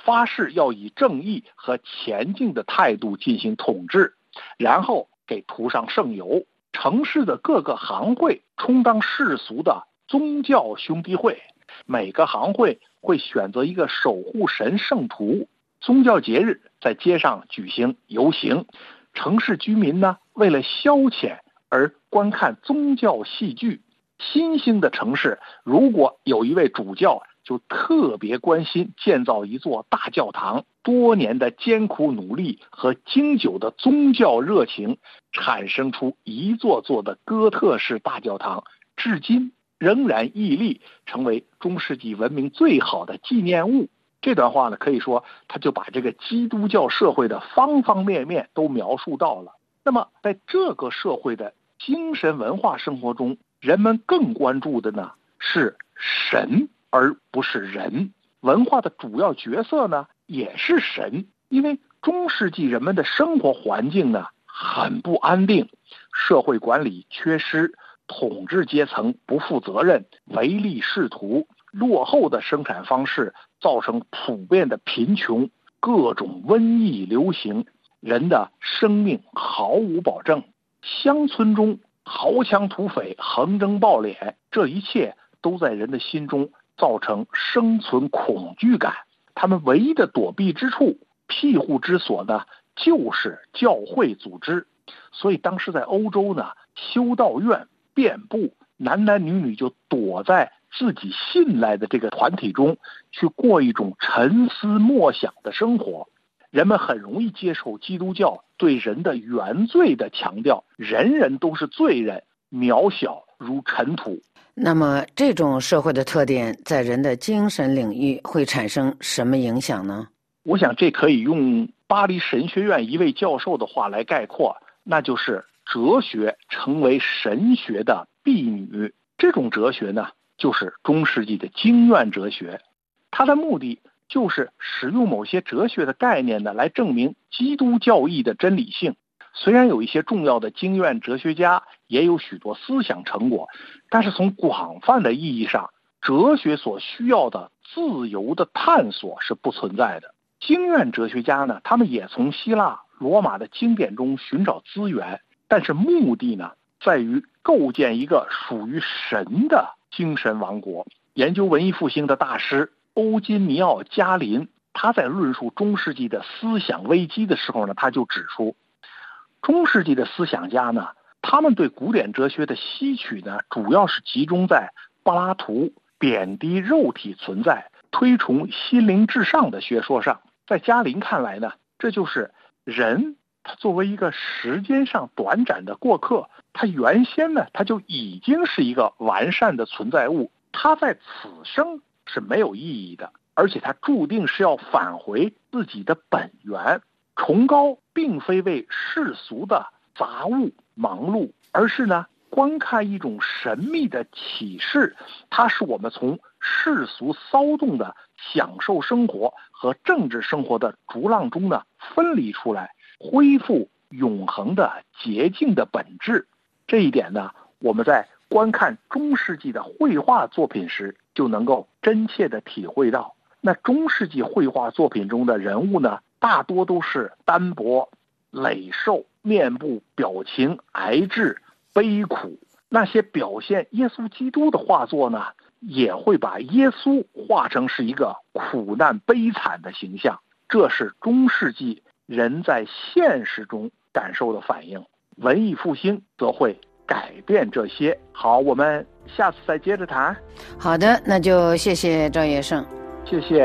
发誓要以正义和前进的态度进行统治，然后给涂上圣油。城市的各个行会充当世俗的宗教兄弟会，每个行会会选择一个守护神圣徒，宗教节日在街上举行游行。城市居民呢，为了消遣而观看宗教戏剧。新兴的城市如果有一位主教，就特别关心建造一座大教堂。多年的艰苦努力和经久的宗教热情，产生出一座座的哥特式大教堂，至今仍然屹立，成为中世纪文明最好的纪念物。这段话呢，可以说他就把这个基督教社会的方方面面都描述到了。那么在这个社会的精神文化生活中，人们更关注的呢是神而不是人。文化的主要角色呢也是神，因为中世纪人们的生活环境呢很不安定，社会管理缺失，统治阶层不负责任，唯利是图，落后的生产方式造成普遍的贫穷，各种瘟疫流行，人的生命毫无保证。乡村中豪强土匪横征暴敛，这一切都在人的心中造成生存恐惧感。他们唯一的躲避之处，庇护之所呢，就是教会组织。所以当时在欧洲呢，修道院遍布，男男女女就躲在自己信赖的这个团体中，去过一种沉思默想的生活。人们很容易接受基督教对人的原罪的强调，人人都是罪人，渺小如尘土。 那么这种社会的特点在人的精神领域会产生什么影响呢？ 我想这可以用巴黎神学院一位教授的话来概括，那就是哲学成为神学的婢女。这种哲学呢，就是中世纪的经院哲学。它的目的就是使用某些哲学的概念呢，来证明基督教义的真理性。虽然有一些重要的经院哲学家也有许多思想成果，但是从广泛的意义上，哲学所需要的自由的探索是不存在的。经院哲学家呢，他们也从希腊、罗马的经典中寻找资源，但是目的呢，在于构建一个属于神的精神王国。研究文艺复兴的大师欧金尼奥·加林，他在论述中世纪的思想危机的时候呢，他就指出，中世纪的思想家呢，他们对古典哲学的吸取呢，主要是集中在柏拉图贬低肉体存在，推崇心灵至上的学说上。在加林看来呢，这就是人他作为一个时间上短暂的过客，他原先呢他就已经是一个完善的存在物，他在此生是没有意义的，而且他注定是要返回自己的本源。崇高并非为世俗的杂物忙碌，而是呢观看一种神秘的启示，它是我们从世俗骚动的享受生活和政治生活的逐浪中呢分离出来，恢复永恒的洁净的本质。这一点呢，我们在观看中世纪的绘画作品时就能够真切地体会到。那中世纪绘画作品中的人物呢，大多都是单薄、羸瘦，面部表情癌滞、悲苦。那些表现耶稣基督的画作呢，也会把耶稣画成是一个苦难悲惨的形象。这是中世纪人在现实中感受的反应。文艺复兴则会改变这些。好，我们下次再接着谈。 好的，那就谢谢赵业胜。 谢谢。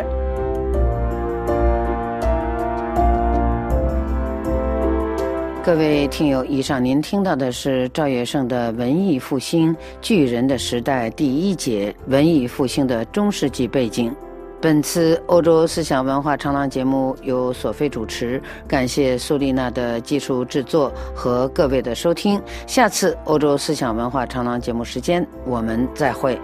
各位听友，以上您听到的是赵业胜的《文艺复兴：巨人的时代》第一节，文艺复兴的中世纪背景。本次欧洲思想文化长廊节目由索菲主持，感谢苏丽娜的技术制作和各位的收听。下次欧洲思想文化长廊节目时间，我们再会。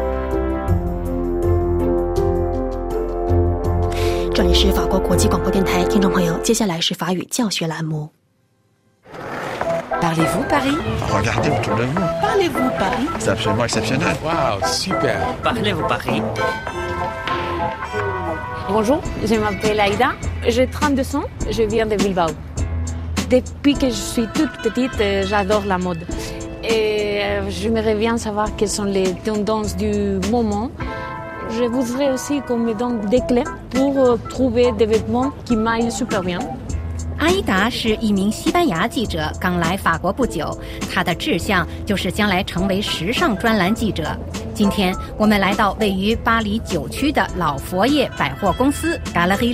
这里是法国国际广播电台，听众朋友，接下来是法语教学栏目。 Parlez-vous Paris? Regardez autour de vous. Parlez-vous Paris? C'est absolument exceptionnel. Waouh, super. Parlez-vous Paris? Bonjour, je m'appelle Aïda, j'ai trente-deux ans, je viens de Bilbao. Depuis que je suis toute petite, j'adore la mode. Et j'aimerais bien savoir quelles sont les tendances du moment. Je voudrais aussi qu'on me donne des clés pour trouver des vêtements qui m'aillent super bien. 阿依达是一名西班牙记者，刚来法国不久。他的志向就是将来成为时尚专栏记者。今天我们来到位于巴黎九区的老佛爷百货公司 Galeries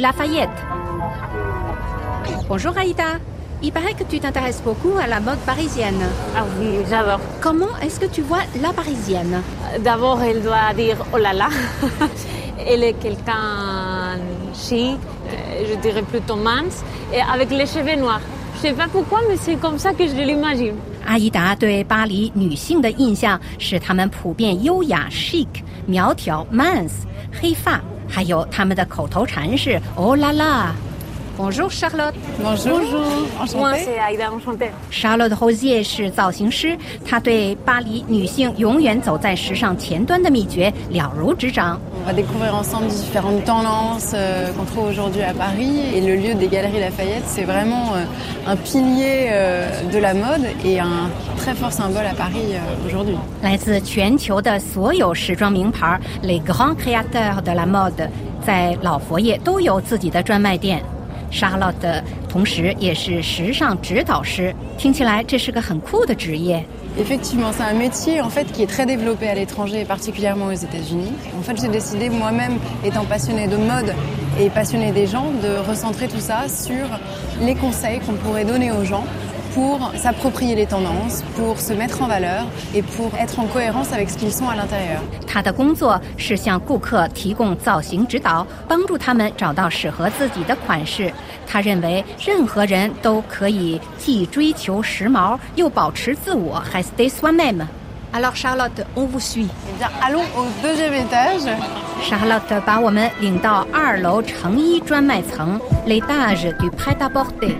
Lafayette。Bonjour Aïda, il paraît que tu t'intéresses beaucoup à la mode parisienne. Ah oui, j'adore. Comment est-ce que tu vois la parisienne? D'abord, elle doit dire oh là là. Elle est quelqu'un chic, je dirais plutôt mince, et avec les cheveux noirs. Je ne sais pas pourquoi, mais c'est comme ça que je l'imagine. 阿依达对巴黎女性的印象是她们普遍优雅 chic、苗条 mince、黑发，还有她们的口头禅是 oh là là。Bonjour Charlotte. Bonjour. Bonjour. Moi c'est Aïda, enchantée. Charlotte Rosier 是造型师，她对巴黎女性永远走在时尚前端的秘诀了如指掌。 On va découvrir ensemble différentes tendances euh, qu'on trouve aujourd'hui à Paris. Et le lieu des Galeries Lafayette, c'est vraiment euh, un pilier euh, de la mode et un très fort symbole à Paris euh, aujourd'hui. 来自全球的所有时装名牌 Les grands créateurs de la mode 在老佛爷都有自己的专卖店。Charlotte 同时也是时尚指导师，听起来这是个很酷的职业。 Effectivement, c'est un métier en fait qui est très développé à l'étranger et particulièrement aux États-Unis. En fait, j'ai décidé moi-même, étant passionnée de mode et passionnée des gens, de recentrer tout ça sur les conseils qu'on pourrait donner aux gens pour s'approprier les tendances, pour se mettre en valeur et pour être en cohérence avec ce qu'ils sont à l'intérieur. 他的工作是向顾客提供造型指导，帮助他们找到适合自己的款式。他认为任何人都可以既追求时髦，又保持自我 rester soi-même. Alors Charlotte, on vous suit. Eh bien, allons au deuxième étage. Charlotte 把我们领到二楼成衣专卖层 l'étage du prêt-à-porter.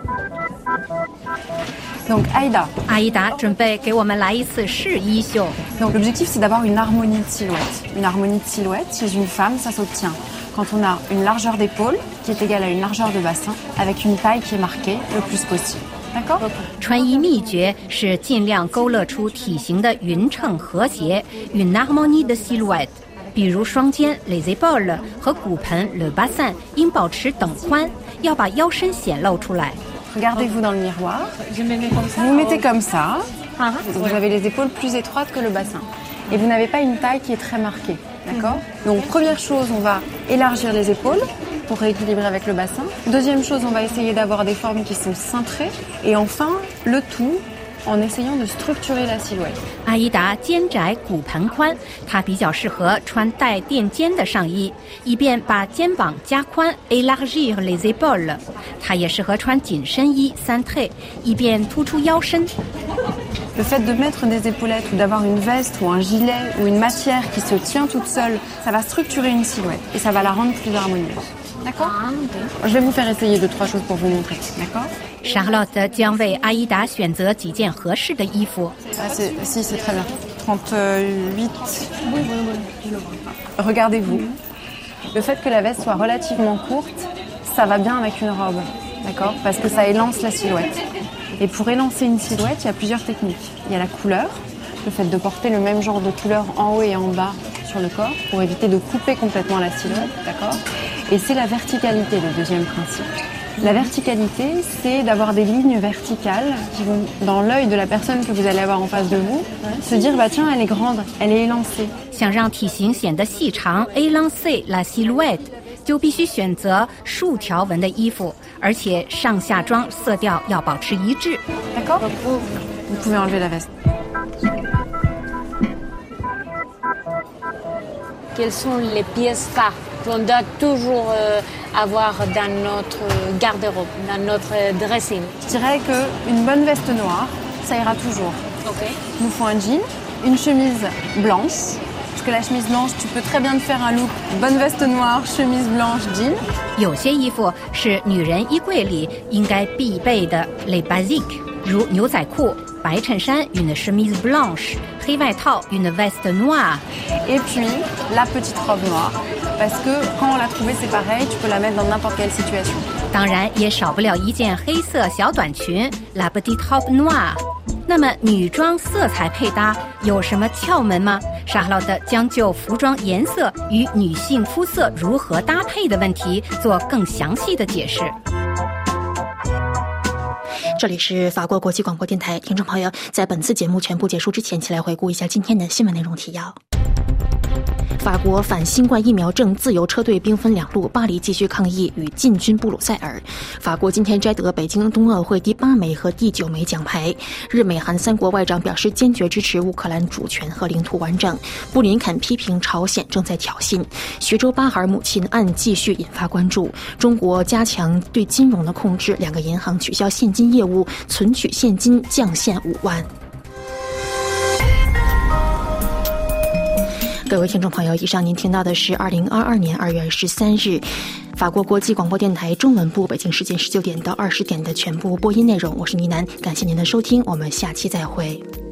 Donc Aïda. Aïda 准备给我们来一次试衣秀。 Donc l'objectif c'est d'avoir une harmonie de silhouette. Une harmonie de silhouette chez une femme, ça s'obtient quand on a une largeur d'épaule qui est égale à une largeur de bassin avec une taille qui est marquée le plus possible. D'accord? 穿衣秘诀是尽量勾勒出体型的匀称和谐 une harmonie de silhouette。比如双肩 les épaules 和骨盆 le bassin 应保持等宽，要把腰身显露出来。 Regardez-vous dans le miroir. Vous mettez comme ça. Vous avez les épaules plus étroites que le bassin. Et vous n'avez pas une taille qui est très marquée. D'accord? Donc, première chose, on va élargir les épaules pour rééquilibrer avec le bassin. Deuxième chose, on va essayer d'avoir des formes qui sont cintrées. Et enfin, le tout en essayant de structurer la silhouette. 阿依达肩窄骨盆宽，她比较适合穿带垫肩的上衣，以便把肩膀加宽 élargir les épaules。她也适合穿紧身衣 cintré， 以便突出腰身。 Le fait de mettre des épaulettes ou d'avoir une veste ou un gilet ou une matière qui se tient toute seule, ça va structurer une silhouette et ça va la rendre plus harmonieuse. D'accord? Je vais vous faire essayer deux, trois choses pour vous montrer. D'accord? Charlotte 将为阿依达选择几件合适的衣服。 Ah, c'est, si, c'est très bien. trente-huit. Regardez-vous. Le fait que la veste soit relativement courte, ça va bien avec une robe. D'accord? Parce que ça élance la silhouette. Et pour élancer une silhouette, il y a plusieurs techniques. Il y a la couleur, le fait de porter le même genre de couleur en haut et en bas sur le corps pour éviter de couper complètement la silhouette. D'accord? Et c'est la verticalité, le deuxième principe. La verticalité, c'est d'avoir des lignes verticales qui vont, dans l'œil de la personne que vous allez avoir en face de vous, se dire, bah tiens, elle est grande, elle est élancée. 想让体型显得细长 élancer la silhouette 就必须选择竖条纹的衣服，而且上下装色调要保持一致。 D'accord? Vous pouvez enlever la veste. Quelles sont les pièces phares qu'on doit toujours euh, avoir dans notre garde-robe, dans notre dressing? Je dirais qu'une bonne veste noire, ça ira toujours. Okay. Il nous faut un jean, une chemise blanche. Parce que la chemise blanche, tu peux très bien te faire un look bonne veste noire, chemise blanche, jean. 有些衣服是女人衣柜里应该必备的 les basiques。 如牛仔裤、白衬衫 une chemise blanche 黑外套 une veste noire et puis la petite robe noire parce que quand on l'a trouvée c'est pareil tu peux la mettre dans n'importe quelle situation 当然也少不了一件黑色小短裙 la petite robe noire 那么女装色彩配搭有什么窍门吗？沙洛德将就服装颜色与女性肤色如何搭配的问题做更详细的解释。 这里是法国国际广播电台，听众朋友，在本次节目全部结束之前，起来回顾一下今天的新闻内容提要。法国反新冠疫苗证自由车队兵分两路，巴黎继续抗议与进军布鲁塞尔。法国今天摘得北京冬奥会第八枚和第九枚奖牌。日美韩三国外长表示坚决支持乌克兰主权和领土完整。布林肯批评朝鲜正在挑衅。徐州八孩母亲案继续引发关注。中国加强对金融的控制，两个银行取消现金业务，存取现金降限五万。各位听众朋友，以上您听到的是二零二二年二月十三日法国国际广播电台中文部北京时间十九点到二十点的全部播音内容。我是倪楠，感谢您的收听，我们下期再会。